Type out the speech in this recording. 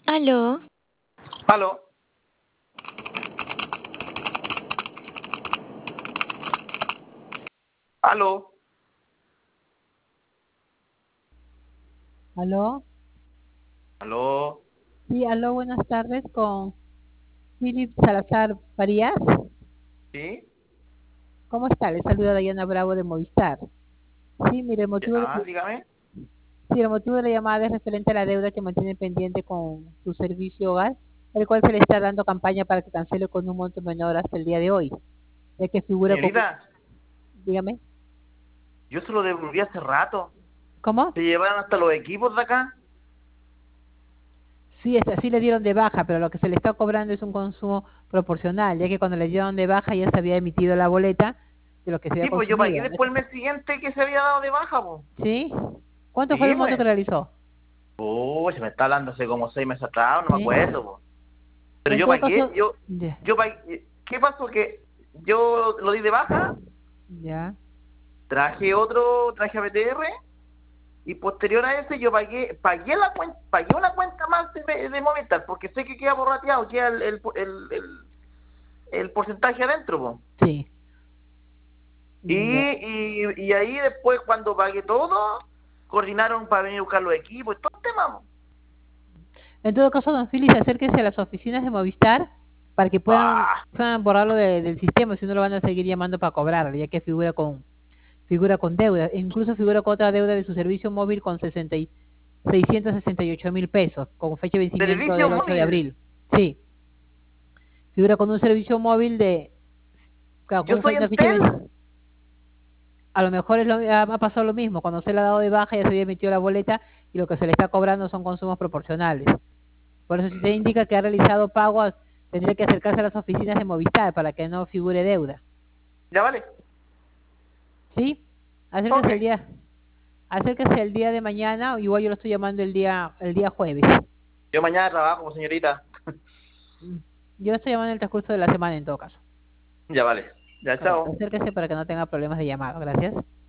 Aló, Aló, aló, ¿Aló? aló, Sí, aló, buenas tardes con Philip Salazar Farías. ¿sí? ¿Cómo está? Le saluda Dayana Bravo de Movistar. Sí, mire, Dígame. el motivo de la llamada es referente a la deuda que mantiene pendiente con su servicio hogar, el cual se le está dando campaña para que cancele con un monto menor hasta el día de hoy, ya que figura como, Señorita, dígame, yo se lo devolví hace rato. ¿cómo? Se llevaron hasta los equipos de acá. Sí, sí le dieron de baja, pero lo que se le está cobrando es un consumo proporcional, ya que cuando le dieron de baja ya se había emitido la boleta de lo que se había Sí, pues yo pagué consumido. después el mes siguiente que se había dado de baja, pues. ¿Sí? ¿Cuánto fue Sí, el monto que pues. realizó? Uy, se me está hablando hace como 6 meses atrás, no me Sí. acuerdo, pues. Pero En yo todo pagué, caso, yo, ya, yo pagué. ¿Qué pasó? Que yo lo di de baja, ya. traje a BTR y posterior a ese yo pagué la cuenta, pagué una cuenta más de Movistar, porque sé que queda borrateado, queda el porcentaje adentro, po. Sí. Ya. Y ahí después cuando pagué todo, coordinaron para venir a buscar los equipos y todo el tema, po. En todo caso, don Fili, acérquese a las oficinas de Movistar para que Ah, puedan borrarlo del sistema, si no lo van a seguir llamando para cobrarlo, ya que figura con deuda, e incluso figura con otra deuda de su servicio móvil con 668 mil pesos, con fecha de vencimiento servicio del 8 de móvil. abril. Sí, figura con un servicio móvil claro, Yo con soy una fecha de Entel. A lo mejor ha pasado lo mismo, cuando se le ha dado de baja ya se había emitido la boleta y lo que se le está cobrando son consumos proporcionales. Por eso si usted indica que ha realizado pago, tendría que acercarse a las oficinas de Movistar para que no figure deuda. Ya vale. ¿Sí? Ok. Acérquese acérquese el día de mañana, igual yo lo estoy llamando el día jueves. Yo mañana trabajo, señorita. Mm. Yo lo estoy llamando en el transcurso de la semana en todo caso. Ya vale. Ya, Correcto, chao. acérquese para que no tenga problemas de llamada. Gracias.